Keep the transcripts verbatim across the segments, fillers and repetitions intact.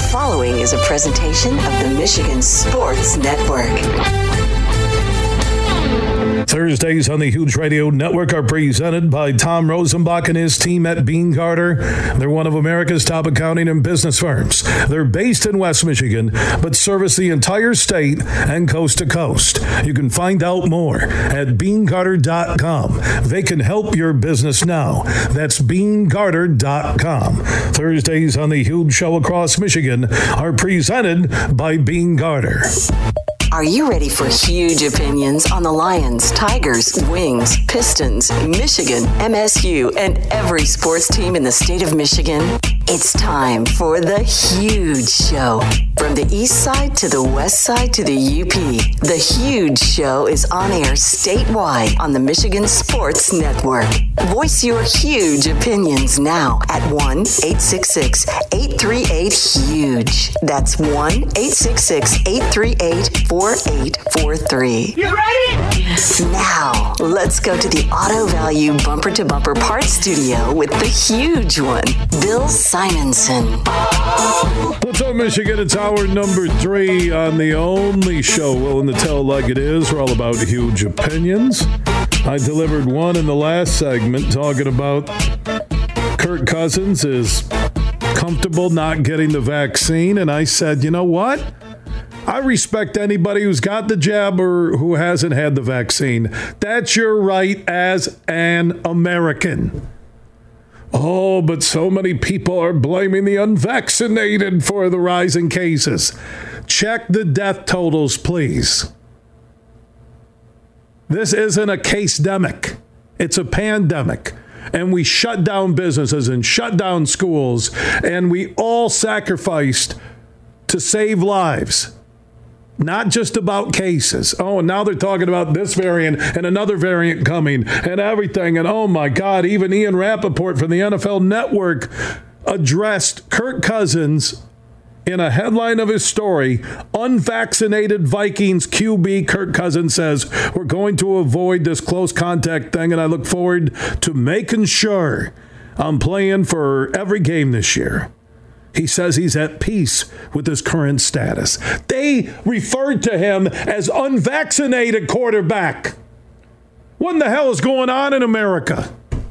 following is a presentation of the Michigan Sports Network. Thursdays on the Huge Radio Network are presented by Tom Rosenbach and his team at Beene Garter. They're one of America's top accounting and business firms. They're based in West Michigan, but service the entire state and coast to coast. You can find out more at beene garter dot com. They can help your business now. That's beene garter dot com. Thursdays on the Huge Show across Michigan are presented by Beene Garter. Are you ready for huge opinions on the Lions, Tigers, Wings, Pistons, Michigan, M S U, and every sports team in the state of Michigan? It's time for The Huge Show. From the east side to the west side to the U P, The Huge Show is on air statewide on the Michigan Sports Network. Voice your huge opinions now at one eight six six, eight three eight, HUGE. That's one eight six six, eight three eight, four eight four three. You ready? Now, let's go to the Auto Value Bumper to Bumper Parts Studio with the huge one, Bill Simonson. What's up, Michigan? It's hour number three on the only show willing to tell like it is. We're all about huge opinions. I delivered one in the last segment talking about Kirk Cousins is comfortable not getting the vaccine. And I said, you know what? I respect anybody who's got the jab or who hasn't had the vaccine. That's your right as an American. Oh, but so many people are blaming the unvaccinated for the rise in cases. Check the death totals, please. This isn't a case-demic. It's a pandemic. And we shut down businesses and shut down schools. And we all sacrificed to save lives. Not just about cases. Oh, and now they're talking about this variant and another variant coming and everything. And oh my God, even Ian Rappaport from the N F L Network addressed Kirk Cousins in a headline of his story. Unvaccinated Vikings Q B Kirk Cousins says, we're going to avoid this close contact thing, and I look forward to making sure I'm playing for every game this year. He says he's at peace with his current status. They referred to him as unvaccinated quarterback. What in the hell is going on in America?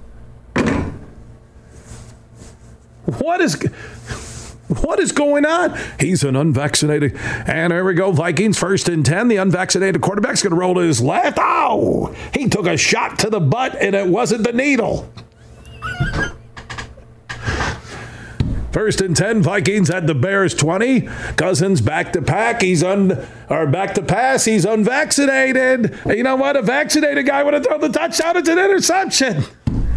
What is what is going on? He's an unvaccinated. And there we go. Vikings first and ten. The unvaccinated quarterback's going to roll to his left. Oh, he took a shot to the butt and it wasn't the needle. First and ten, Vikings at the Bears twenty. Cousins back to pack. He's un or back to pass. He's unvaccinated. You know what? A vaccinated guy would have thrown the touchdown. It's an interception.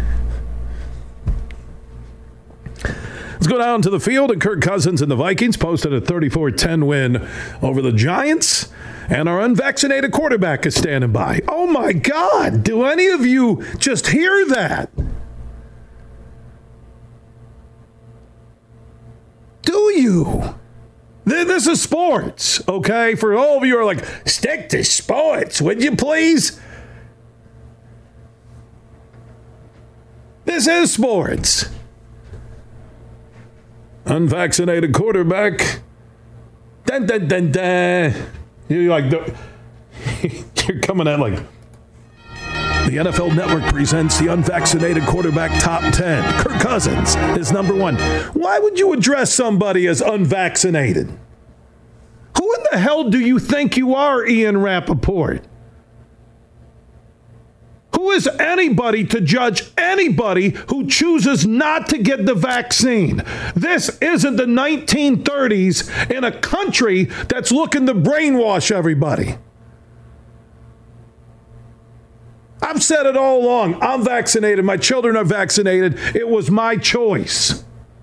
Let's go down to the field, and Kirk Cousins and the Vikings posted a thirty-four ten win over the Giants. And our unvaccinated quarterback is standing by. Oh my God! Do any of you just hear that? Do you? This is sports, okay? For all of you who are like, stick to sports, would you please? This is sports. Unvaccinated quarterback. Dun, dun, dun, dun. You're like, you're coming at like, the N F L Network presents the unvaccinated quarterback top ten. Kirk Cousins is number one. Why would you address somebody as unvaccinated? Who in the hell do you think you are, Ian Rappaport? Who is anybody to judge anybody who chooses not to get the vaccine? This isn't the nineteen thirties in a country that's looking to brainwash everybody. I've said it all along. I'm vaccinated. My children are vaccinated. It was my choice.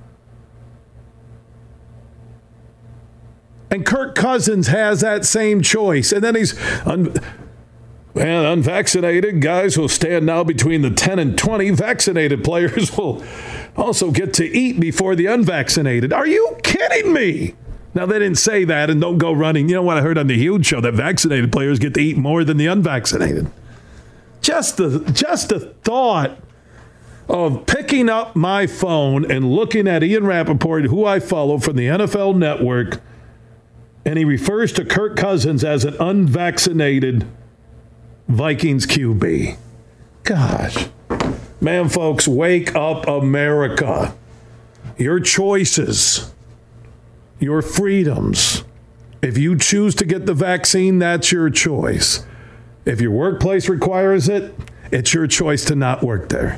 And Kirk Cousins has that same choice. And then he's, un- well, unvaccinated guys will stand now between the ten and twenty. Vaccinated players will also get to eat before the unvaccinated. Are you kidding me? Now, they didn't say that, and don't go running. You know what I heard on the Huge Show, that vaccinated players get to eat more than the unvaccinated. Just the just the thought of picking up my phone and looking at Ian Rappaport, who I follow from the N F L Network, and he refers to Kirk Cousins as an unvaccinated Vikings Q B. Gosh. Man, folks, wake up, America. Your choices, your freedoms. If you choose to get the vaccine, that's your choice. If your workplace requires it, it's your choice to not work there.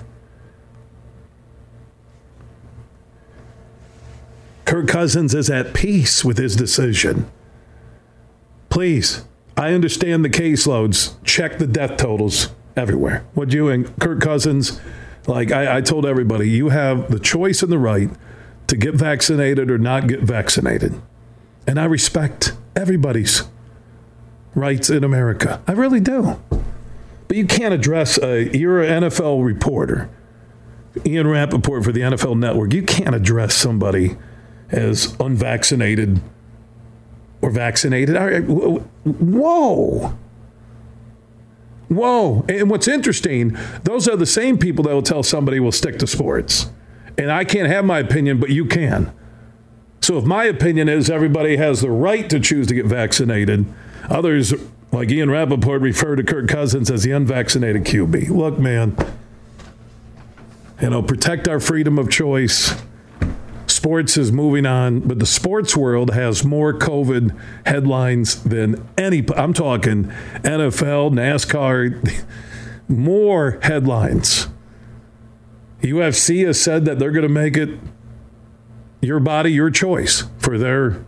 Kirk Cousins is at peace with his decision. Please, I understand the caseloads. Check the death totals everywhere. Would you and Kirk Cousins, like I, I told everybody, you have the choice and the right to get vaccinated or not get vaccinated. And I respect everybody's rights in America. I really do. But you can't address a, you're an N F L reporter, Ian Rappaport for the N F L Network. You can't address somebody as unvaccinated or vaccinated. Whoa. Whoa. And what's interesting, those are the same people that will tell somebody will stick to sports. And I can't have my opinion, but you can. So if my opinion is everybody has the right to choose to get vaccinated, others, like Ian Rappaport, refer to Kirk Cousins as the unvaccinated Q B. Look, man, you know, protect our freedom of choice. Sports is moving on, but the sports world has more COVID headlines than any. I'm talking N F L, NASCAR, more headlines. U F C has said that they're going to make it your body, your choice for their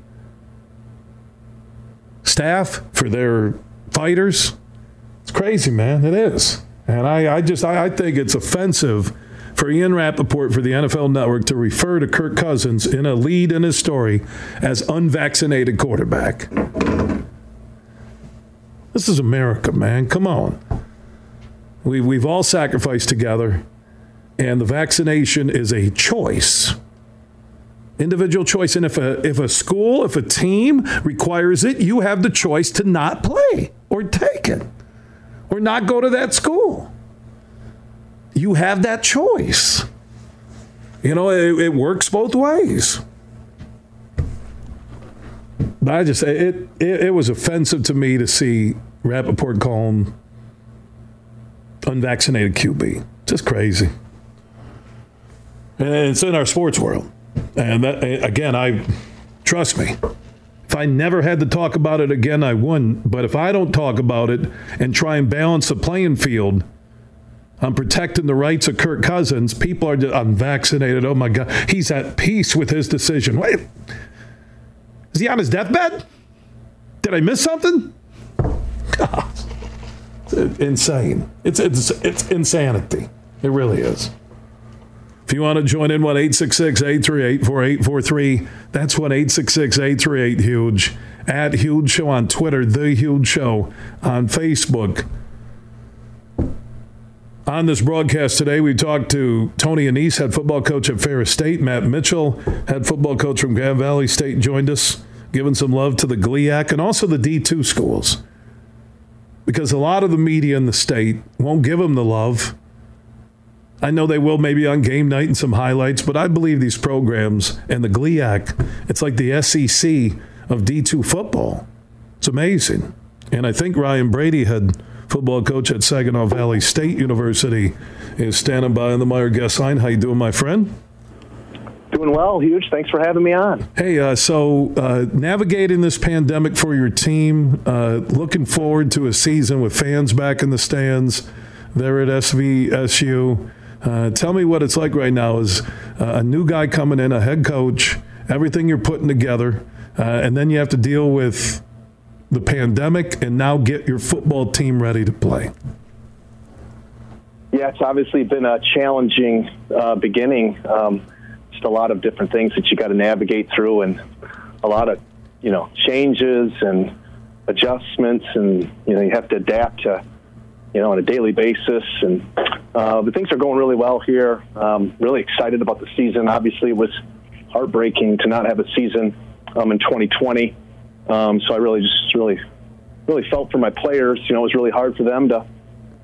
staff, for their fighters. It's crazy, man. It is. And I, I just, I, I think it's offensive for Ian Rappaport for the N F L Network to refer to Kirk Cousins in a lead in his story as unvaccinated quarterback. This is America, man. Come on. We, we've all sacrificed together, and the vaccination is a choice. Individual choice. And if a, if a school, if a team requires it, you have the choice to not play or take it or not go to that school. You have that choice. You know, it, it works both ways. But I just, it, it it was offensive to me to see Rappaport call him unvaccinated Q B. Just crazy. And it's in our sports world. And that, again, I trust me. If I never had to talk about it again, I wouldn't. But if I don't talk about it and try and balance the playing field, I'm protecting the rights of Kirk Cousins. People are just unvaccinated. Oh, my God. He's at peace with his decision. Wait. Is he on his deathbed? Did I miss something? God. It's insane. It's, it's, it's insanity. It really is. If you want to join in, one eight six six, eight three eight, four eight four three. That's one eight six six, eight three eight, HUGE. At Huge Show on Twitter, The Huge Show on Facebook. On this broadcast today, we talked to Tony Annese, head football coach at Ferris State. Matt Mitchell, head football coach from Grand Valley State, joined us, giving some love to the G L I A C and also the D two schools. Because a lot of the media in the state won't give them the love. I know they will maybe on game night and some highlights, but I believe these programs and the G L I A C, it's like the S E C of D two football. It's amazing. And I think Ryan Brady, head football coach at Saginaw Valley State University, is standing by on the Meyer guest line. How you doing, my friend? Doing well, Huge. Thanks for having me on. Hey, uh, so uh, navigating this pandemic for your team, uh, looking forward to a season with fans back in the stands there at S V S U. Uh, tell me what it's like right now as uh, a new guy coming in, a head coach, everything you're putting together, uh, and then you have to deal with the pandemic and now get your football team ready to play. Yeah, it's obviously been a challenging uh, beginning. Um, just a lot of different things that you got to navigate through, and a lot of, you know, changes and adjustments, and, you know, you have to adapt to, you know, on a daily basis. And uh, but things are going really well here. Um, really excited about the season. Obviously, it was heartbreaking to not have a season um, in twenty twenty. Um, so I really just really, really felt for my players. You know, it was really hard for them to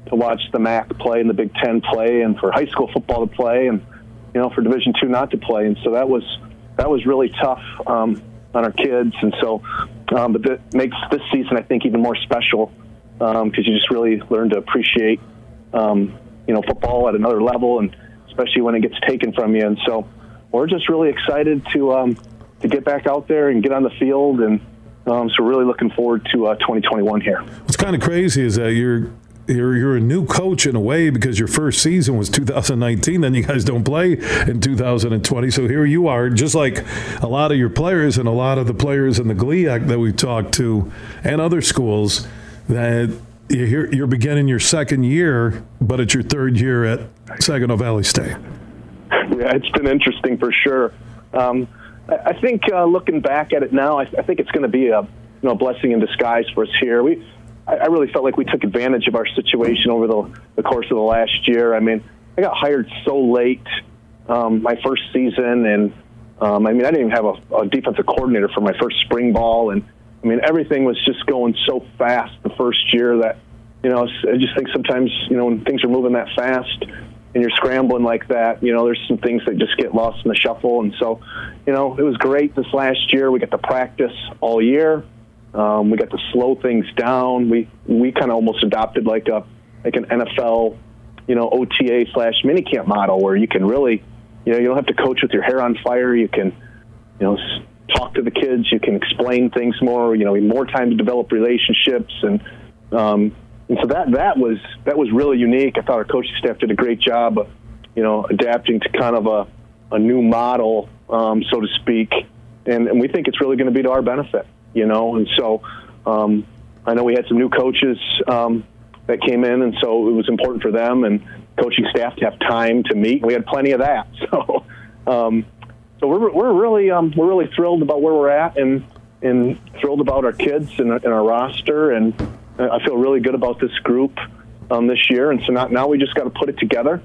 to watch the M A C play and the Big Ten play, and for high school football to play, and you know, for Division two not to play. And so that was that was really tough um, on our kids. And so, um, but that makes this season, I think, even more special because um, you just really learn to appreciate, um, you know, football at another level, and especially when it gets taken from you. And so we're just really excited to um, to get back out there and get on the field. And um, so really looking forward to uh, twenty twenty-one here. What's kind of crazy is that you're You're you're a new coach in a way, because your first season was two thousand nineteen. Then you guys don't play in two thousand twenty. So here you are, just like a lot of your players and a lot of the players in the G L E A C that we talked to and other schools, that you're, you're beginning your second year, but it's your third year at Saginaw Valley State. Yeah, it's been interesting for sure. Um, I, I think uh, looking back at it now, I, I think it's going to be a you know blessing in disguise for us here. We. I really felt like we took advantage of our situation over the, the course of the last year. I mean, I got hired so late um, my first season, and um, I mean, I didn't even have a, a defensive coordinator for my first spring ball, and I mean, everything was just going so fast the first year that, you know, I just think sometimes, you know, when things are moving that fast and you're scrambling like that, you know, there's some things that just get lost in the shuffle. And so, you know, it was great this last year. We got to practice all year. Um, we got to slow things down. We we kind of almost adopted like a like an N F L, you know, O T A slash minicamp model, where you can really, you know, you don't have to coach with your hair on fire. You can, you know, talk to the kids. You can explain things more. You know, more time to develop relationships, and um, and so that that was that was really unique. I thought our coaching staff did a great job of, you know, adapting to kind of a a new model, um, so to speak, and and we think it's really going to be to our benefit. You know, and so um, I know we had some new coaches um, that came in, and so it was important for them and coaching staff to have time to meet. We had plenty of that, so um, so we're we're really um, we're really thrilled about where we're at, and and thrilled about our kids and, and our roster, and I feel really good about this group um, this year. And so now, now we just got to put it together,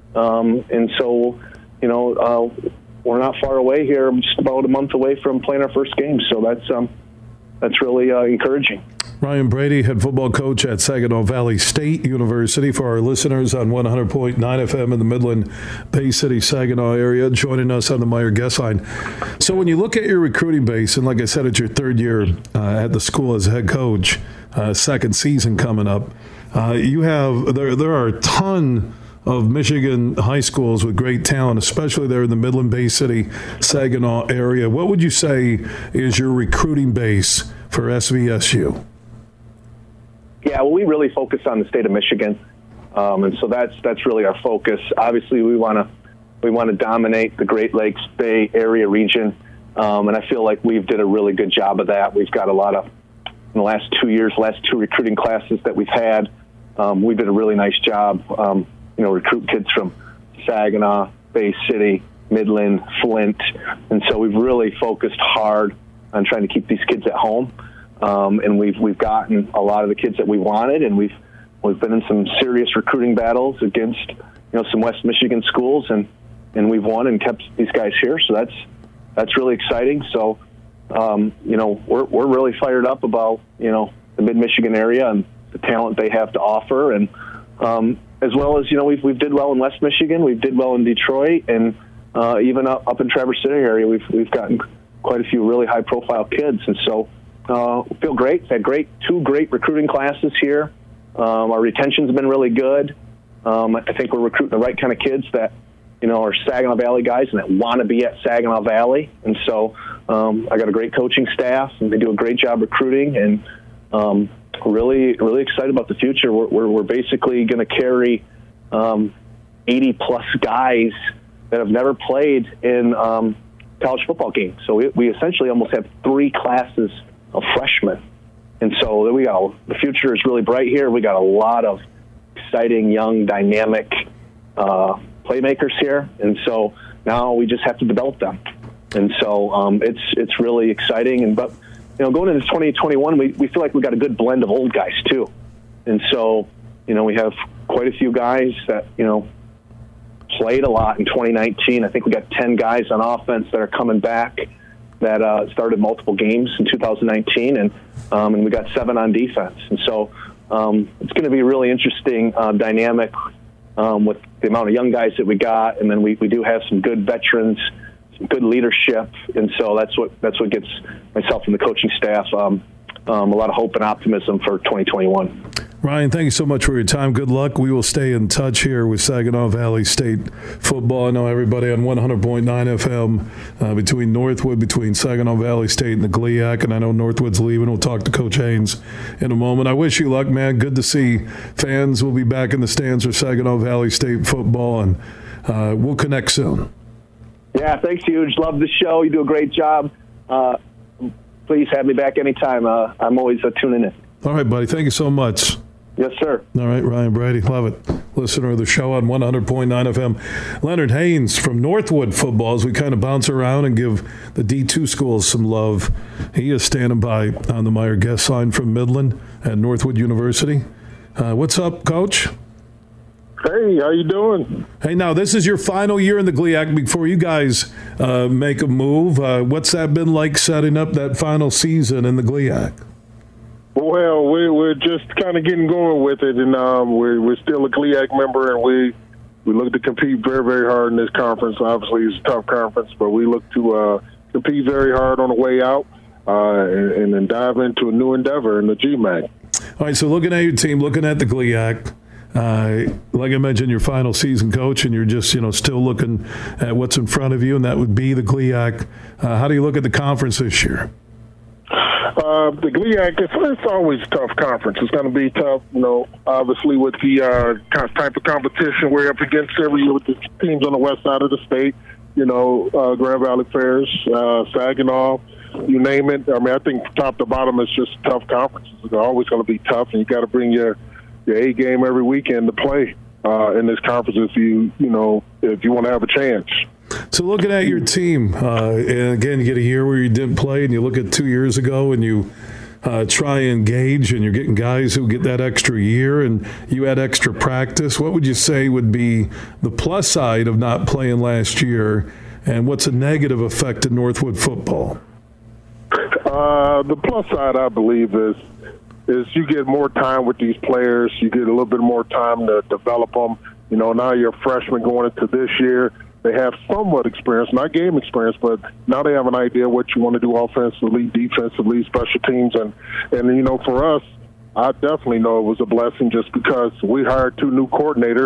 um, and so you know uh, we're not far away here, just about a month away from playing our first game. So that's um. That's really uh, encouraging. Ryan Brady, head football coach at Saginaw Valley State University, for our listeners on one hundred point nine F M in the Midland, Bay City, Saginaw area, joining us on the Meijer guest line. So when you look at your recruiting base, and like I said, it's your third year uh, at the school as head coach, uh, second season coming up, uh, you have there there are a ton of Michigan high schools with great talent, especially there in the Midland, Bay City, Saginaw area. What would you say is your recruiting base for S V S U? Yeah, well, we really focus on the state of Michigan, um, and so that's that's really our focus. Obviously, we want to we want to dominate the Great Lakes Bay Area region, um, and I feel like we've did a really good job of that. We've got a lot of, in the last two years, last two recruiting classes that we've had, um, we did a really nice job. Um, you know, recruit kids from Saginaw, Bay City, Midland, Flint. And so we've really focused hard on trying to keep these kids at home. Um, and we've we've gotten a lot of the kids that we wanted, and we've we've been in some serious recruiting battles against, you know, some West Michigan schools, and, and we've won and kept these guys here. So that's that's really exciting. So um, you know, we're we're really fired up about, you know, the Mid-Michigan area and the talent they have to offer, and um, as well as, you know, we've we've did well in West Michigan, we've did well in Detroit, and uh, even up, up in Traverse City area, we've we've gotten quite a few really high-profile kids, and so uh, we feel great. We've had great two great recruiting classes here. Um, our retention's been really good. Um, I think we're recruiting the right kind of kids that, you know, are Saginaw Valley guys and that want to be at Saginaw Valley, and so um, I got a great coaching staff, and they do a great job recruiting, and um, really, really excited about the future. We're, we're, we're basically going to carry um, eighty plus guys that have never played in um, college football games. So we, we essentially almost have three classes of freshmen. And so we got, the future is really bright here. We got a lot of exciting, young, dynamic uh, playmakers here. And so now we just have to develop them. And so um, it's it's really exciting. And but you know, going into twenty twenty-one, we, we feel like we got a good blend of old guys too. And so, you know, we have quite a few guys that, you know, played a lot in twenty nineteen. I think we got ten guys on offense that are coming back that uh, started multiple games in two thousand nineteen, and um, and we got seven on defense. And so um, it's going to be a really interesting uh, dynamic um, with the amount of young guys that we got, and then we, we do have some good veterans, some good leadership, and so that's what that's what gets myself and the coaching staff um, um, a lot of hope and optimism for twenty twenty-one. Ryan, thank you so much for your time. Good luck. We will stay in touch here with Saginaw Valley State football. I know everybody on one hundred point nine F M uh, between Northwood, between Saginaw Valley State and the G L I A C, and I know Northwood's leaving. We'll talk to Coach Haynes in a moment. I wish you luck, man. Good to see fans will be back in the stands for Saginaw Valley State football, and uh, we'll connect soon. Yeah, thanks, Huge. Love the show. You do a great job. Uh, please have me back anytime. Uh, I'm always uh, tuning in. All right, buddy. Thank you so much. Yes, sir. All right, Ryan Brady. Love it. Listener of the show on one hundred point nine F M. Leonard Haynes from Northwood football, as we kind of bounce around and give the D two schools some love. He is standing by on the Meyer guest line from Midland at Northwood University. Uh, what's up, Coach? Hey, how you doing? Hey, now, this is your final year in the G L I A C before you guys uh, make a move. Uh, what's that been like setting up that final season in the G L I A C? Well, we're, we're just kind of getting going with it, and um, we're, we're still a G L I A C member, and we, we look to compete very, very hard in this conference. Obviously, it's a tough conference, but we look to uh, compete very hard on the way out uh, and, and then dive into a new endeavor in the G M A C. All right, so looking at your team, looking at the G L I A C, Uh, like I mentioned, your final season, Coach, and you're just, you know, still looking at what's in front of you, and that would be the G L I A C. Uh, how do you look at the conference this year? Uh, the G L I A C, it's, it's always a tough conference. It's going to be tough, you know, obviously with the uh, type of competition we're up against every year with the teams on the west side of the state, you know, uh, Grand Valley Fairs, uh, Saginaw, you name it. I mean, I think top to bottom, it's just a tough conference. It's always going to be tough, and you got to bring your your A game every weekend to play uh, in this conference if you, you know, if you want to have a chance. So looking at your team, uh, and again, you get a year where you didn't play, and you look at two years ago, and you uh, try and gauge, and you're getting guys who get that extra year, and you had extra practice. What would you say would be the plus side of not playing last year, and what's a negative effect to Northwood football? Uh, the plus side, I believe, is is you get more time with these players. You get a little bit more time to develop them. You know, now you're a freshman going into this year. They have somewhat experience, not game experience, but now they have an idea what you want to do offensively, defensively, special teams. And, and you know, for us, I definitely know it was a blessing just because we hired two new coordinators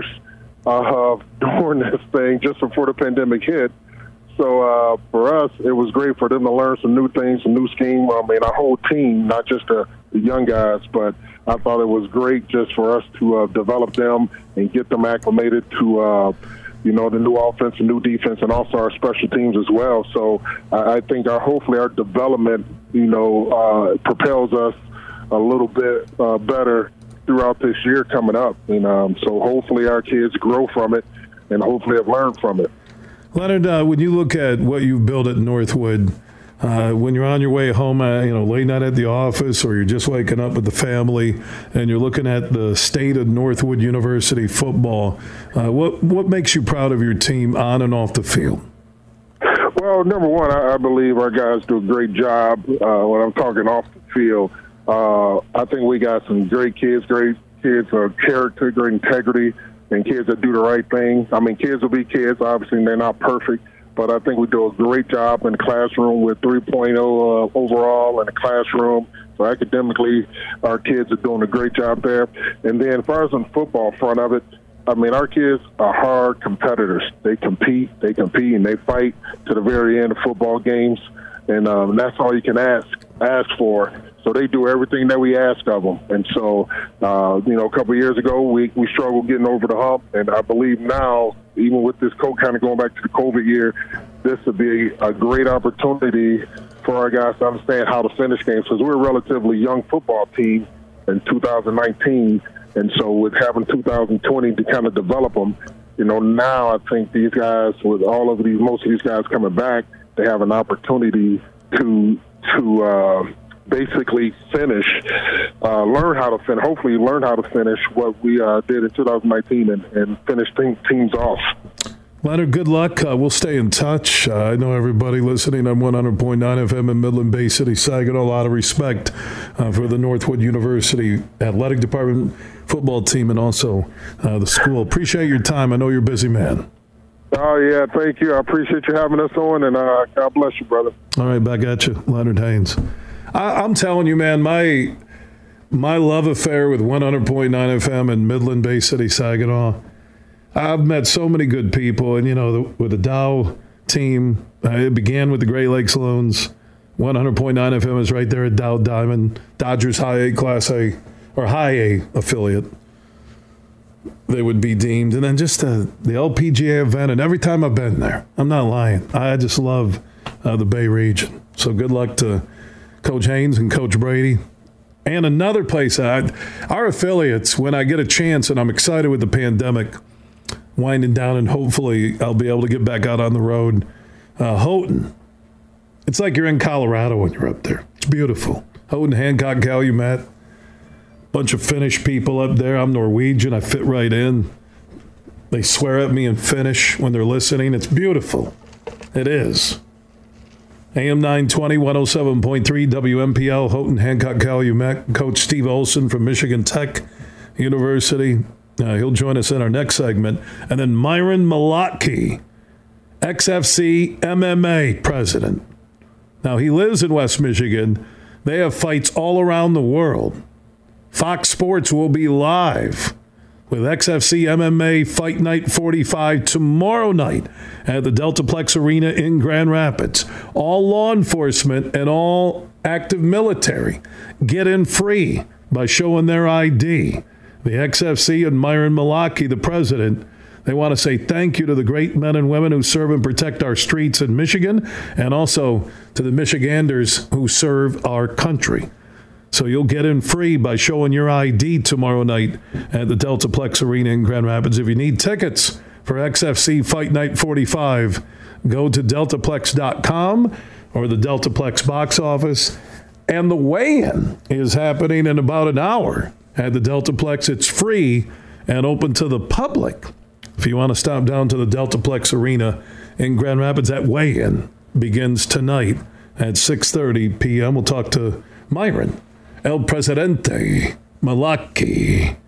uh, during this thing just before the pandemic hit. So uh, for us, it was great for them to learn some new things, some new scheme. I mean, our whole team, not just the, the young guys, but I thought it was great just for us to uh, develop them and get them acclimated to, uh, you know, the new offense and new defense, and also our special teams as well. So I, I think our hopefully our development, you know, uh, propels us a little bit uh, better throughout this year coming up. And um, so hopefully our kids grow from it and hopefully have learned from it. Leonard, uh, when you look at what you've built at Northwood, uh, when you're on your way home, uh, you know, late night at the office, or you're just waking up with the family, and you're looking at the state of Northwood University football, uh, what what makes you proud of your team on and off the field? Well, number one, I, I believe our guys do a great job uh, when I'm talking off the field. Uh, I think we got some great kids, great kids of character, great integrity, and kids that do the right thing. I mean, kids will be kids. Obviously, they're not perfect, but I think we do a great job in the classroom with three point oh uh, overall in the classroom. So academically, our kids are doing a great job there. And then as far as on the football front of it, I mean, our kids are hard competitors. They compete, they compete, and they fight to the very end of football games. And um, that's all you can ask ask for. So they do everything that we ask of them. And so, uh, you know, a couple of years ago, we, we struggled getting over the hump. And I believe now, even with this co- kind of going back to the COVID year, this would be a great opportunity for our guys to understand how to finish games, because we're a relatively young football team in two thousand nineteen. And so with having two thousand twenty to kind of develop them, you know, now I think these guys, with all of these, most of these guys coming back, they have an opportunity to, to, uh, basically finish, uh, learn how to finish, hopefully learn how to finish what we uh, did in two thousand nineteen and, and finish te- teams off. Leonard, good luck. Uh, we'll stay in touch. Uh, I know everybody listening on one hundred point nine F M in Midland Bay City, Saginaw. A lot of respect uh, for the Northwood University Athletic Department, football team, and also uh, the school. Appreciate your time. I know you're a busy man. Oh, yeah, thank you. I appreciate you having us on, and uh, God bless you, brother. All right, back at you, Leonard Haynes. I, I'm telling you, man, my my love affair with one hundred point nine F M in Midland Bay City, Saginaw. I've met so many good people, and, you know, the, with the Dow team, uh, it began with the Great Lakes Loons. one hundred point nine F M is right there at Dow Diamond, Dodgers High A, Class A, or High A affiliate. They would be deemed. And then just uh, the L P G A event, and every time I've been there, I'm not lying, I just love uh, the Bay region. So good luck to Coach Haynes and Coach Brady. And another place, I, our affiliates, when I get a chance, and I'm excited with the pandemic winding down, and hopefully I'll be able to get back out on the road. Uh, Houghton, it's like you're in Colorado when you're up there. It's beautiful. Houghton, Hancock, Calumet, bunch of Finnish people up there. I'm Norwegian. I fit right in. They swear at me in Finnish when they're listening. It's beautiful. It is. A M nine twenty, one oh seven point three W M P L, Houghton, Hancock, Calumet. Coach Steve Olson from Michigan Tech University. Uh, he'll join us in our next segment. And then Myron Malotki, X F C M M A president. Now, he lives in West Michigan. They have fights all around the world. Fox Sports will be live with X F C M M A Fight Night forty-five tomorrow night at the Deltaplex Arena in Grand Rapids. All law enforcement and all active military get in free by showing their I D. The X F C and Myron Malotki, the president, they want to say thank you to the great men and women who serve and protect our streets in Michigan, and also to the Michiganders who serve our country. So you'll get in free by showing your I D tomorrow night at the Deltaplex Arena in Grand Rapids. If you need tickets for X F C Fight Night forty-five, go to deltaplex dot com or the Deltaplex box office. And the weigh-in is happening in about an hour at the Deltaplex. It's free and open to the public. If you want to stop down to the Deltaplex Arena in Grand Rapids, that weigh-in begins tonight at six thirty p.m. We'll talk to Myron, El Presidente Malotki.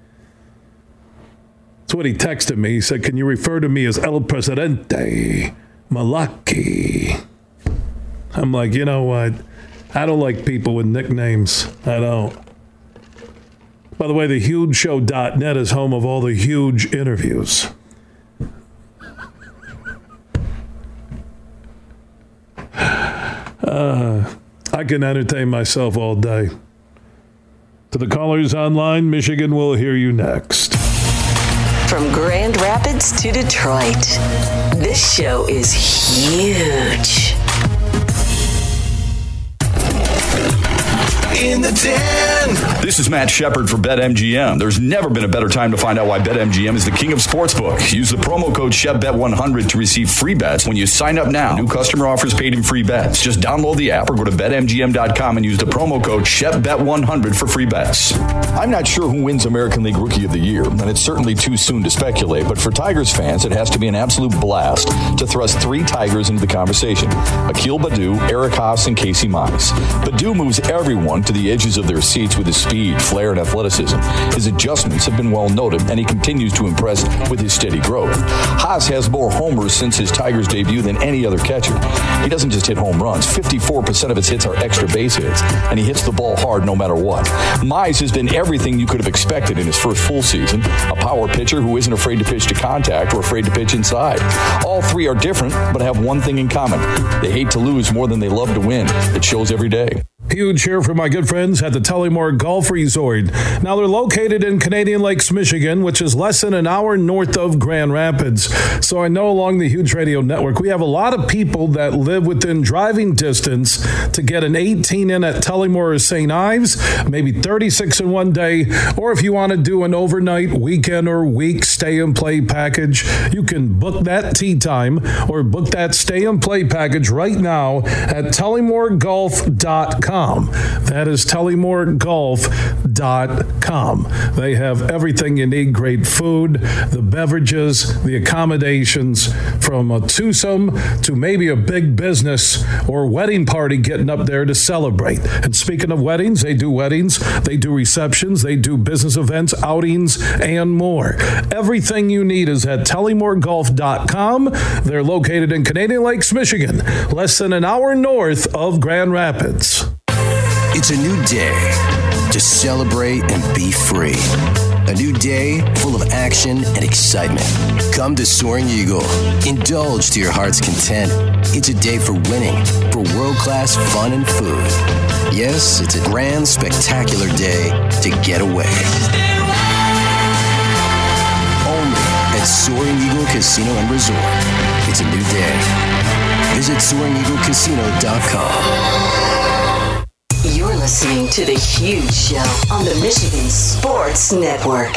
That's what he texted me. He said, can you refer to me as El Presidente Malotki? I'm like, you know what? I don't like people with nicknames. I don't. By the way, the huge show dot net is home of all the huge interviews. Uh, I can entertain myself all day. To the callers online, Michigan will hear you next. From Grand Rapids to Detroit, this show is huge. In the den. This is Matt Shepard for BetMGM. There's never been a better time to find out why BetMGM is the king of sportsbook. Use the promo code SHEPBET one hundred to receive free bets when you sign up now. New customer offers paid in free bets. Just download the app or go to bet M G M dot com and use the promo code SHEPBET one hundred for free bets. I'm not sure who wins American League Rookie of the Year, and it's certainly too soon to speculate, but for Tigers fans, it has to be an absolute blast to thrust three Tigers into the conversation. Akil Baddoo, Eric Haas, and Casey Mize. Baddoo moves everyone to the edges of their seats with his speed, flair, and athleticism. His adjustments have been well noted, and he continues to impress with his steady growth. Haas has more homers since his Tigers debut than any other catcher. He doesn't just hit home runs. fifty-four percent of his hits are extra base hits, and he hits the ball hard no matter what. Mize has been everything you could have expected in his first full season, a power pitcher who isn't afraid to pitch to contact or afraid to pitch inside. All three are different, but have one thing in common. They hate to lose more than they love to win. It shows every day. Huge here for my good friends at the Tullymore Golf Resort. Now, they're located in Canadian Lakes, Michigan, which is less than an hour north of Grand Rapids. So I know along the Huge Radio Network, we have a lot of people that live within driving distance to get an eighteen in at Tullymore or Saint Ives, maybe thirty-six in one day, or if you want to do an overnight, weekend, or week stay and play package, you can book that tee time or book that stay and play package right now at tullymore golf dot com. com. That is tullymore golf dot com. They have everything you need, great food, the beverages, the accommodations, from a twosome to maybe a big business or wedding party getting up there to celebrate. And speaking of weddings, they do weddings, they do receptions, they do business events, outings, and more. Everything you need is at tullymore golf dot com. They're located in Canadian Lakes, Michigan, less than an hour north of Grand Rapids. It's a new day to celebrate and be free. A new day full of action and excitement. Come to Soaring Eagle. Indulge to your heart's content. It's a day for winning, for world-class fun and food. Yes, it's a grand, spectacular day to get away. Only at Soaring Eagle Casino and Resort. It's a new day. Visit soaring eagle casino dot com. You're listening to The Huge Show on the Michigan Sports Network.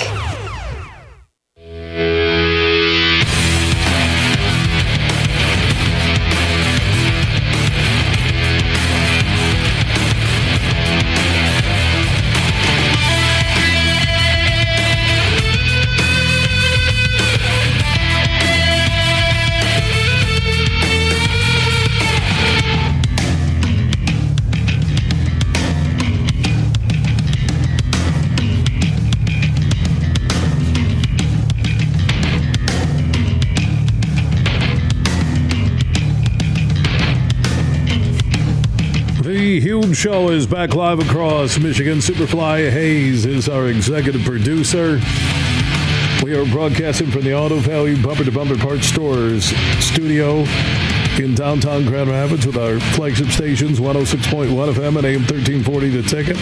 The Huge Show is back live across Michigan. Superfly Hayes is our executive producer. We are broadcasting from the Auto Value Bumper to Bumper Parts Stores studio in downtown Grand Rapids with our flagship stations, one oh six point one F M and A M thirteen forty The Ticket.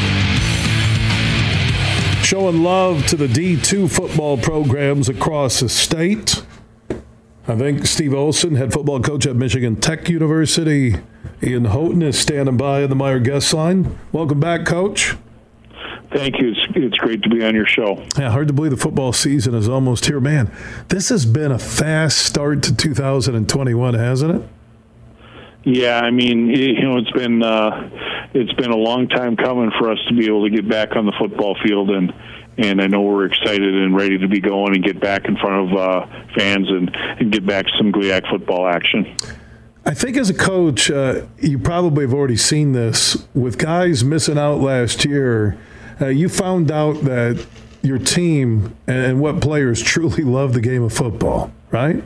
Showing love to the D two football programs across the state. I think Steve Olson, head football coach at Michigan Tech University. Ian Houghton is standing by on the Meijer guest line. Welcome back, Coach. Thank you. It's, it's great to be on your show. Yeah, hard to believe the football season is almost here. Man, this has been a fast start to two thousand twenty-one, hasn't it? Yeah, I mean, you know, it's been uh, it's been a long time coming for us to be able to get back on the football field, and and I know we're excited and ready to be going and get back in front of uh, fans and, and get back some G L I A C football action. I think as a coach, uh, you probably have already seen this with guys missing out last year. Uh, you found out that your team and what players truly love the game of football, right?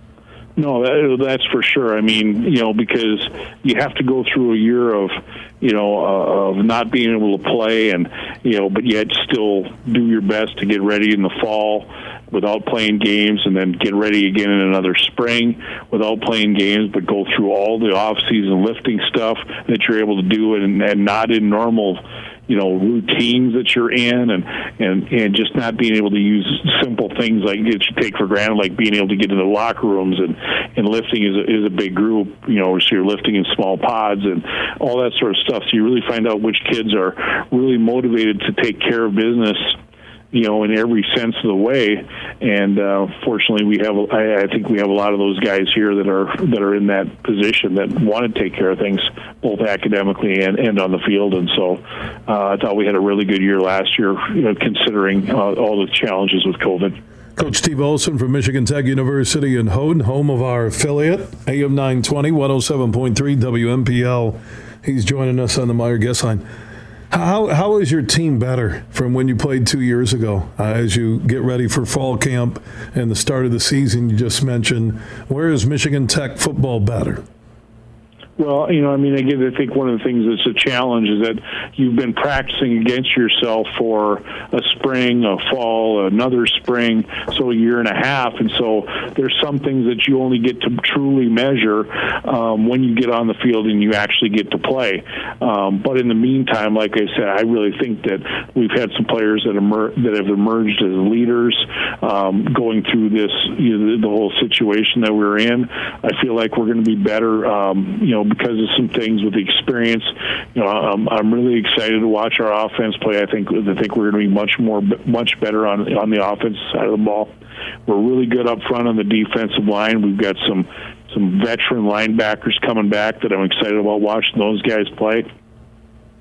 No, that, that's for sure. I mean, you know, because you have to go through a year of, you know, uh, of not being able to play, and you know, but yet still do your best to get ready in the fall without playing games, and then get ready again in another spring without playing games, but go through all the off-season lifting stuff that you're able to do, and, and not in normal, you know, routines that you're in, and, and, and just not being able to use simple things like that you take for granted, like being able to get into the locker rooms, and, and lifting is a, is a big group, you know, so you're lifting in small pods and all that sort of stuff. So you really find out which kids are really motivated to take care of business, you know, in every sense of the way. And uh, fortunately, we have, I, I think we have a lot of those guys here that are that are in that position that want to take care of things, both academically and, and on the field. And so uh, I thought we had a really good year last year, you know, considering uh, all the challenges with COVID. Coach Steve Olson from Michigan Tech University in Houghton, home of our affiliate, A M nine twenty, one oh seven point three W M P L. He's joining us on the Meijer guest line. How how is your team better from when you played two years ago? Uh, as you get ready for fall camp and the start of the season, you just mentioned, where is Michigan Tech football better? Well, you know, I mean, again, I think one of the things that's a challenge is that you've been practicing against yourself for a spring, a fall, another spring, so a year and a half. And so there's some things that you only get to truly measure um, when you get on the field and you actually get to play. Um, but in the meantime, like I said, I really think that we've had some players that, emer- that have emerged as leaders um, going through this, you know, the, the whole situation that we're in. I feel like we're going to be better, um, you know, because of some things with the experience. You know, I'm, I'm really excited to watch our offense play. I think I think we're going to be much more, much better on on the offensive side of the ball. We're really good up front on the defensive line. We've got some some veteran linebackers coming back that I'm excited about watching those guys play.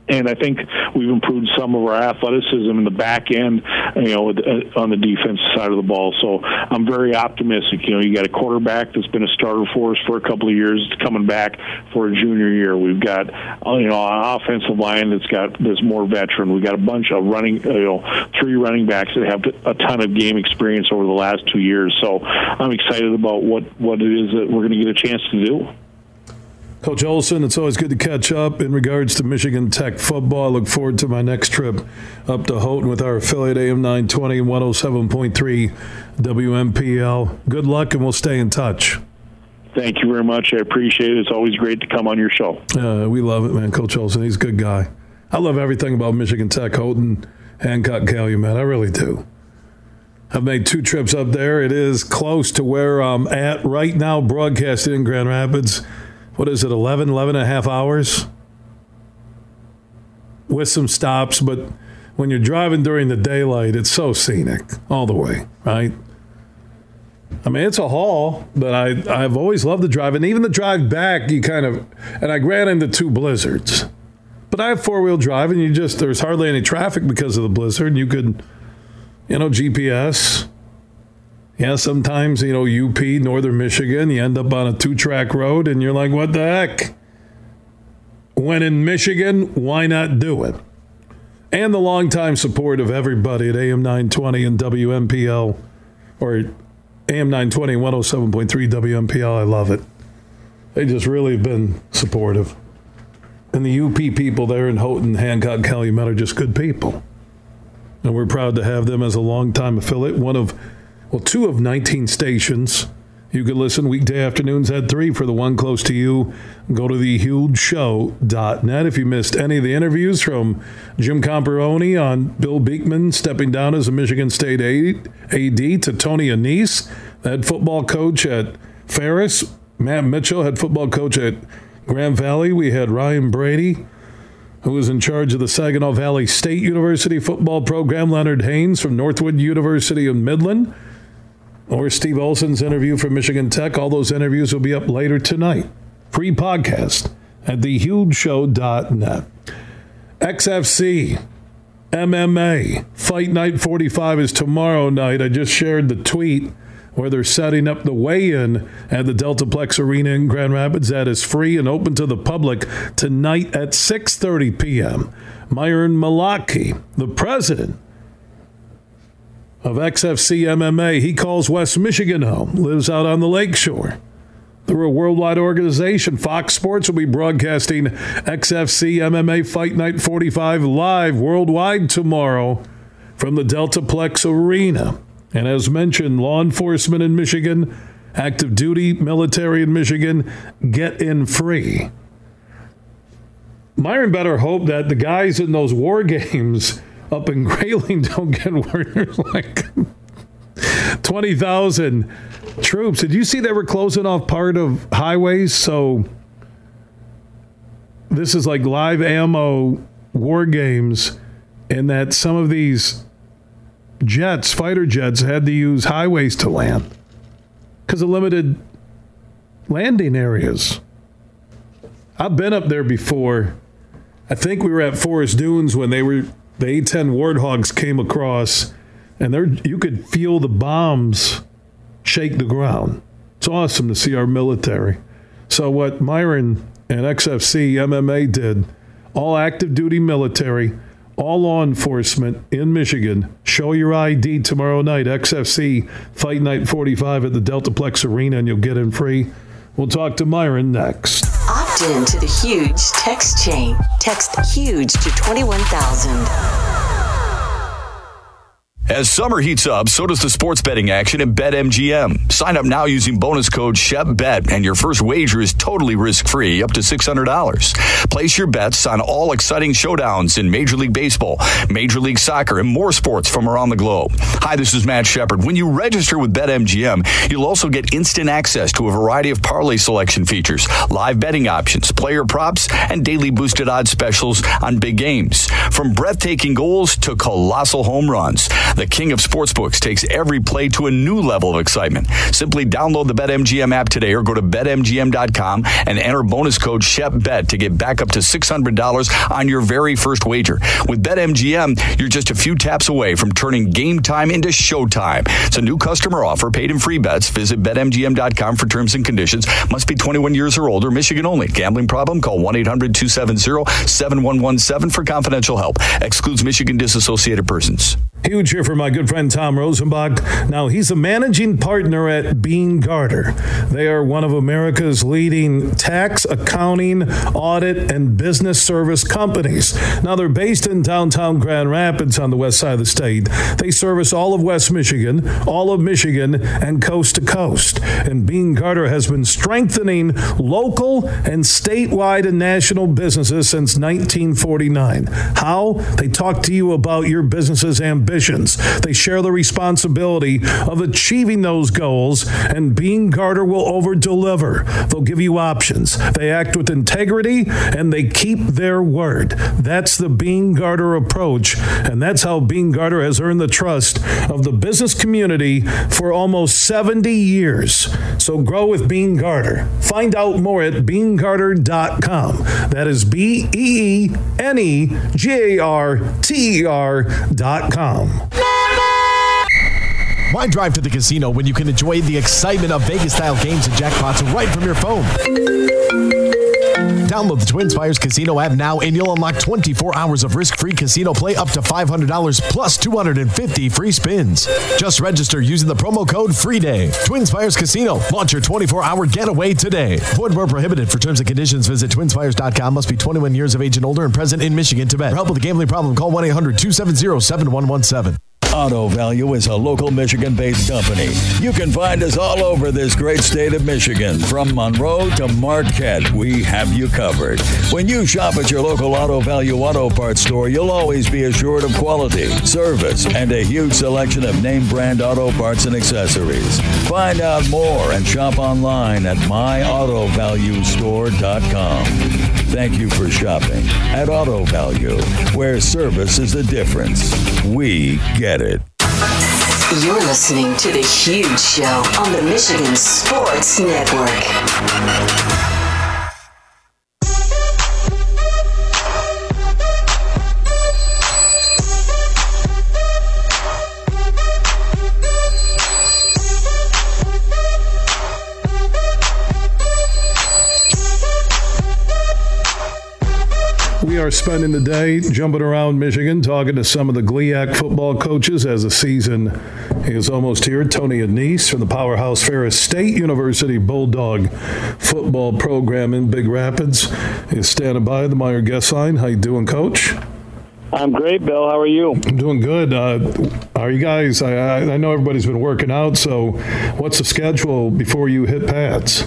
And I think we've improved some of our athleticism in the back end, you know, on the defensive side of the ball. So I'm very optimistic. You know, you got a quarterback that's been a starter for us for a couple of years, coming back for a junior year. We've got, you know, an offensive line that's got that's more veteran. We've got a bunch of running, you know, three running backs that have a ton of game experience over the last two years. So I'm excited about what, what it is that we're going to get a chance to do. Coach Olson, it's always good to catch up in regards to Michigan Tech football. I look forward to my next trip up to Houghton with our affiliate A M nine twenty and one oh seven point three W M P L. Good luck, and we'll stay in touch. Thank you very much. I appreciate it. It's always great to come on your show. Uh, we love it, man. Coach Olson, he's a good guy. I love everything about Michigan Tech, Houghton, Hancock, Calumet. I really do. I've made two trips up there. It is close to where I'm at right now, broadcasting in Grand Rapids. What is it, eleven, eleven and a half hours? With some stops, but when you're driving during the daylight, it's so scenic all the way, right? I mean, it's a haul, but I, I've always loved the drive. And even the drive back, you kind of, and I ran into two blizzards. But I have four-wheel drive, and you just, there's hardly any traffic because of the blizzard. You could, you know, G P S. Yeah, sometimes, you know, U P, Northern Michigan, you end up on a two-track road, and you're like, what the heck? When in Michigan, why not do it? And the longtime support of everybody at A M nine twenty and W M P L, or A M nine twenty and one oh seven point three W M P L, I love it. They just really have been supportive. And the U P people there in Houghton, Hancock, Calumet are just good people. And we're proud to have them as a longtime affiliate, one of Well, two of nineteen stations. You can listen weekday afternoons at three. For the one close to you, go to the huge show dot net. If you missed any of the interviews from Jim Comparoni on Bill Beekman stepping down as a Michigan State A D to Tony Annese, the head football coach at Ferris, Matt Mitchell, head football coach at Grand Valley. We had Ryan Brady, who was in charge of the Saginaw Valley State University football program, Leonard Haynes from Northwood University in Midland, or Steve Olson's interview from Michigan Tech. All those interviews will be up later tonight. Free podcast at the huge show dot net. X F C, M M A, Fight Night forty-five is tomorrow night. I just shared the tweet where they're setting up the weigh-in at the Deltaplex Arena in Grand Rapids. That is free and open to the public tonight at six thirty p.m. Myron Malaki, the president of X F C M M A, he calls West Michigan home, lives out on the lakeshore. Through a worldwide organization, Fox Sports will be broadcasting X F C M M A Fight Night forty-five live worldwide tomorrow from the Deltaplex Arena. And as mentioned, law enforcement in Michigan, active duty military in Michigan, get in free. Myron better hope that the guys in those war games up in Grayling don't get where there's like twenty thousand troops. Did you see they were closing off part of highways? So this is like live ammo war games, and that some of these jets, fighter jets, had to use highways to land because of limited landing areas. I've been up there before. I think we were at Forest Dunes when they were the A ten Warthogs came across, and there you could feel the bombs shake the ground. It's awesome to see our military. So what Myron and X F C M M A did, all active duty military, all law enforcement in Michigan, show your I D tomorrow night, X F C Fight Night forty-five at the Deltaplex Arena, and you'll get in free. We'll talk to Myron next. Opt in to the Huge text chain. Text HUGE to twenty-one thousand. As summer heats up, so does the sports betting action at BetMGM. Sign up now using bonus code SHEPBET, and your first wager is totally risk-free, up to six hundred dollars. Place your bets on all exciting showdowns in Major League Baseball, Major League Soccer, and more sports from around the globe. Hi, this is Matt Shepard. When you register with BetMGM, you'll also get instant access to a variety of parlay selection features, live betting options, player props, and daily boosted odds specials on big games. From breathtaking goals to colossal home runs, The king of sportsbooks takes every play to a new level of excitement. Simply download the BetMGM app today or go to bet M G M dot com and enter bonus code SHEPBET to get back up to six hundred dollars on your very first wager. With BetMGM, you're just a few taps away from turning game time into showtime. It's a new customer offer, paid in free bets. Visit bet M G M dot com for terms and conditions. Must be twenty-one years or older. Michigan only. Gambling problem? Call one eight hundred two seven zero seven one one seven for confidential help. Excludes Michigan disassociated persons. Huge here for my good friend Tom Rosenbach. Now, he's a managing partner at Beene Garter. They are one of America's leading tax, accounting, audit, and business service companies. Now, they're based in downtown Grand Rapids on the west side of the state. They service all of West Michigan, all of Michigan, and coast to coast. And Beene Garter has been strengthening local and statewide and national businesses since nineteen forty-nine. How? They talk to you about your business's ambitions. They share the responsibility of achieving those goals, and Beene Garter will over-deliver. They'll give you options. They act with integrity, and they keep their word. That's the Beene Garter approach, and that's how Beene Garter has earned the trust of the business community for almost seventy years. So grow with Beene Garter. Find out more at beene garter dot com. That is B E E N E G A R T E R dot com. Why drive to the casino when you can enjoy the excitement of Vegas-style games and jackpots right from your phone? Download the TwinSpires Casino app now and you'll unlock twenty-four hours of risk-free casino play up to five hundred dollars plus two hundred fifty free spins. Just register using the promo code FREEDAY. TwinSpires Casino. Launch your twenty-four hour getaway today. Void where prohibited. For terms and conditions, visit twin spires dot com. Must be twenty-one years of age and older and present in Michigan to bet. For help with a gambling problem, call one eight hundred two seven zero seven one one seven. Auto Value is a local Michigan-based company. You can find us all over this great state of Michigan. From Monroe to Marquette, we have you covered. When you shop at your local Auto Value Auto Parts store, you'll always be assured of quality, service, and a huge selection of name brand auto parts and accessories. Find out more and shop online at my auto value store dot com. Thank you for shopping at Auto Value, where service is the difference. We get it. You're listening to The Huge Show on the Michigan Sports Network. We are spending the day jumping around Michigan, talking to some of the GLIAC football coaches as the season is almost here. Tony Annese from the powerhouse Ferris State University Bulldog football program in Big Rapids is standing by the Meyer guest line. How you doing, Coach? I'm great, Bill. How are you? I'm doing good. Uh, are you guys, I, I know everybody's been working out, so what's the schedule before you hit pads?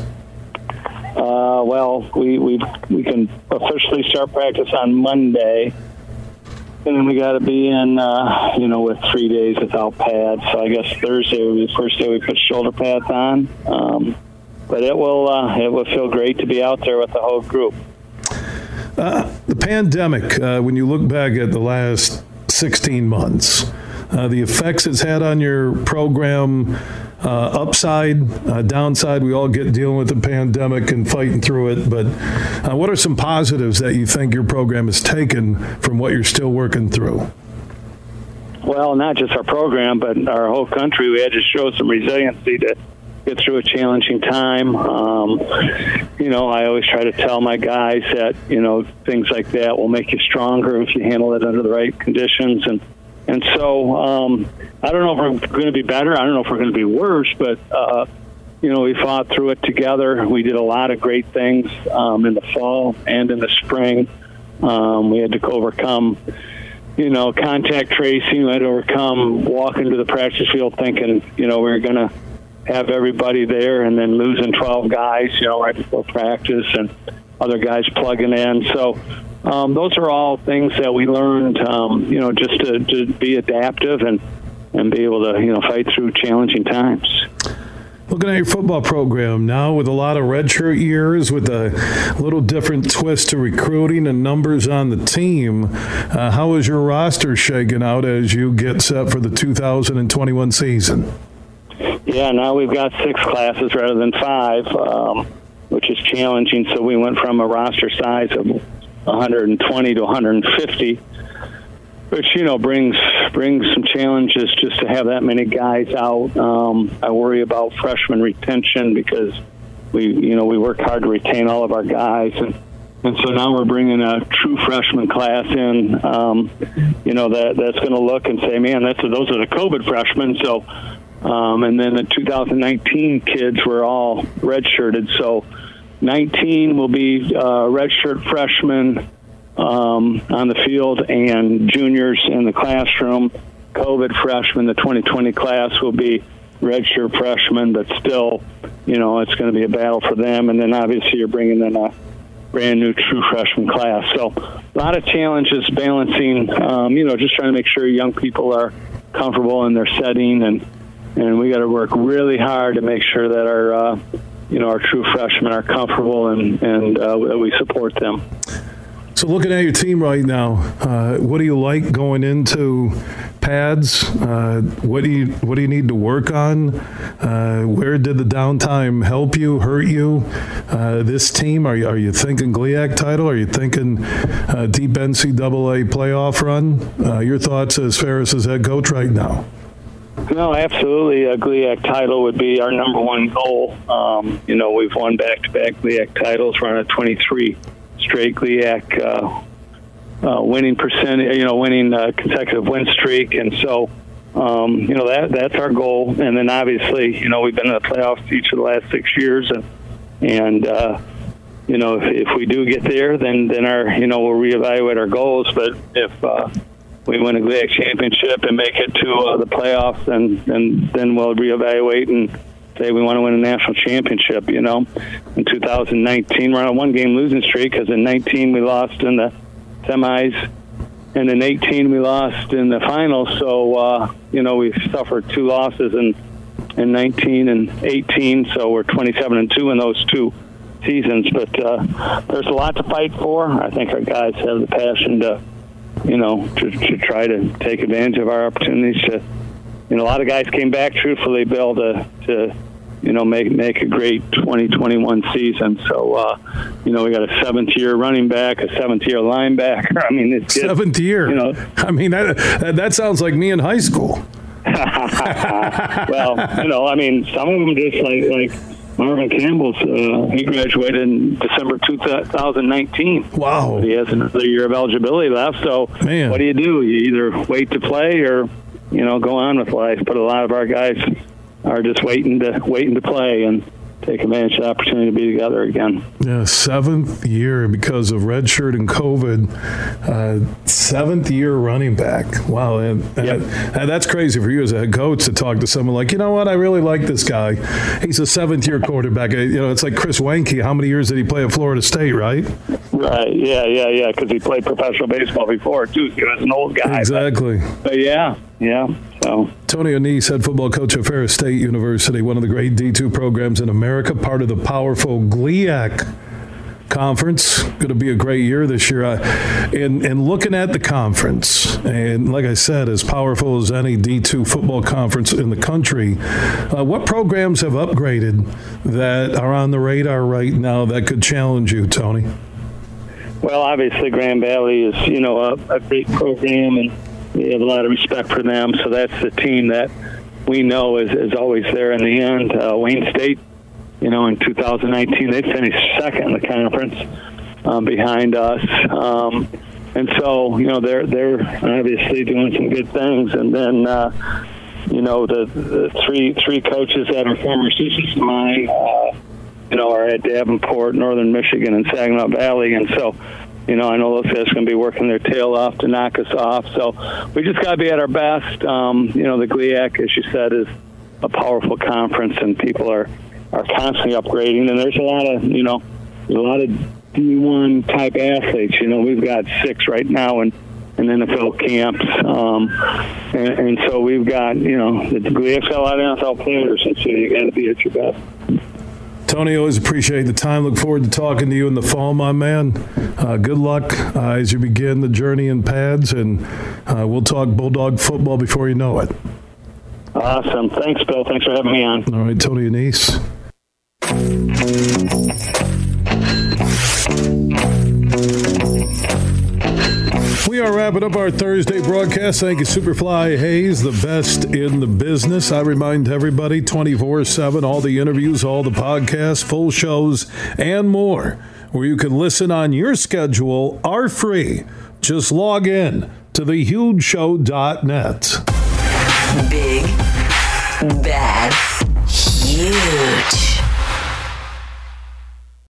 Uh, well, we, we we can officially start practice on Monday, and then we got to be in, uh, you know, with three days without pads. So I guess Thursday will be the first day we put shoulder pads on. Um, but it will uh, it will feel great to be out there with the whole group. Uh, the pandemic, uh, when you look back at the last sixteen months, uh, the effects it's had on your program. Uh, upside, uh, downside, we all get dealing with the pandemic and fighting through it. But uh, what are some positives that you think your program has taken from what you're still working through? Well, not just our program, but our whole country. We had to show some resiliency to get through a challenging time. Um, you know, I always try to tell my guys that, you know, things like that will make you stronger if you handle it under the right conditions. And And so um, I don't know if we're going to be better. I don't know if we're going to be worse, but, uh, you know, we fought through it together. We did a lot of great things um, in the fall and in the spring. Um, we had to overcome, you know, contact tracing. We had to overcome walking to the practice field thinking, you know, we were going to have everybody there and then losing twelve guys, you know, right before practice and other guys plugging in. So, Um, those are all things that we learned, um, you know, just to, to be adaptive and, and be able to, you know, fight through challenging times. Looking at your football program now with a lot of redshirt years, with a little different twist to recruiting and numbers on the team, uh, how is your roster shaking out as you get set for the two thousand twenty-one season? Yeah, now we've got six classes rather than five, um, which is challenging. So we went from a roster size of one hundred twenty to one hundred fifty. Which, you know, brings brings some challenges just to have that many guys out. Um, I worry about freshman retention because we, you know, we work hard to retain all of our guys, and and so now we're bringing a true freshman class in. Um, you know, that that's going to look and say, man, that's those are the COVID freshmen. So, um, and then the two thousand nineteen kids were all redshirted. So, nineteen will be uh, redshirt freshmen Um, on the field and juniors in the classroom. COVID freshmen, the twenty twenty class will be redshirt freshmen, but still, you know, it's going to be a battle for them. And then obviously you're bringing in a brand new true freshman class. So a lot of challenges balancing, um, you know, just trying to make sure young people are comfortable in their setting. And, and we got to work really hard to make sure that our, uh, you know, our true freshmen are comfortable and, and uh, that we support them. So looking at your team right now, uh, what do you like going into pads? Uh, what do you what do you need to work on? Uh, where did the downtime help you, hurt you? Uh, this team, are you, are you thinking G L I A C title? Are you thinking uh, deep N C double A playoff run? Uh, your thoughts as Ferris as head coach right now? No, absolutely. A G L I A C title would be our number one goal. Um, you know, we've won back-to-back G L I A C titles. We're on a twenty-three straight G L I A C uh, uh, winning percentage, you know, winning uh, consecutive win streak, and so um, you know that that's our goal. And then obviously, you know, we've been in the playoffs each of the last six years, and and uh, you know, if, if we do get there, then then our you know we'll reevaluate our goals. But if uh, we win a G L I A C championship and make it to uh, the playoffs, then then then we'll reevaluate and say we want to win a national championship. You know, in two thousand nineteen, we're on a one-game losing streak because in nineteen we lost in the semis, and in eighteen we lost in the finals. So uh, you know, we've suffered two losses in in nineteen and eighteen. So we're twenty-seven and two in those two seasons. But uh, there's a lot to fight for. I think our guys have the passion to, you know, to, to try to take advantage of our opportunities to. You know, a lot of guys came back, truthfully, Bill, to, to you know, make make a great twenty twenty-one season. So, uh, you know, we got a seventh-year running back, a seventh-year linebacker. I mean, it's just, seventh year. You know, I mean, that that sounds like me in high school. Well, you know, I mean, some of them just like like Marvin Campbell's. Uh, he graduated in December two thousand nineteen. Wow. He has another year of eligibility left. So, Man. What do you do? You either wait to play or, you know, go on with life. But a lot of our guys are just waiting to waiting to play and take advantage of the opportunity to be together again. Yeah, seventh year because of redshirt and COVID. Uh, seventh year running back. Wow, and, Yep. and that's crazy for you as a head coach to talk to someone like, you know what, I really like this guy. He's a seventh year quarterback. You know, it's like Chris Weinke. How many years did he play at Florida State, right? Right. Yeah. Yeah. Yeah. Because he played professional baseball before too. He was an old guy. Exactly. But, but yeah. Yeah. So Tony Annese, head football coach at Ferris State University, one of the great D two programs in America, part of the powerful G L I A C conference. Going to be a great year this year. Uh, and, and looking at the conference, and like I said, as powerful as any D two football conference in the country, uh, what programs have upgraded that are on the radar right now that could challenge you, Tony? Well, obviously Grand Valley is, you know, a, a great program, and we have a lot of respect for them. So that's the team that we know is, is always there in the end. Uh, Wayne State, you know, in two thousand nineteen, they finished second in the conference um, behind us. Um, and so, you know, they're they're obviously doing some good things. And then, uh, you know, the, the three three coaches that are former assistants of mine, uh, you know, are at Davenport, Northern Michigan, and Saginaw Valley. And so, you know, I know those guys are going to be working their tail off to knock us off. So we just got to be at our best. Um, you know, the G L I A C, as you said, is a powerful conference, and people are, are constantly upgrading. And there's a lot of, you know, a lot of D one type athletes. You know, we've got six right now in, in and N F L camps. Um, and, and so we've got, you know, we have a lot of N F L players, and so you got to be at your best. Tony, always appreciate the time. Look forward to talking to you in the fall, my man. Uh, good luck uh, as you begin the journey in pads, and uh, we'll talk Bulldog football before you know it. Awesome. Thanks, Bill. Thanks for having me on. All right, Tony Annese. We are wrapping up our Thursday broadcast. Thank you, Superfly Hayes, the best in the business. I remind everybody, twenty-four seven, all the interviews, all the podcasts, full shows, and more, where you can listen on your schedule, are free. Just log in to the huge show dot net. Big, bad, huge.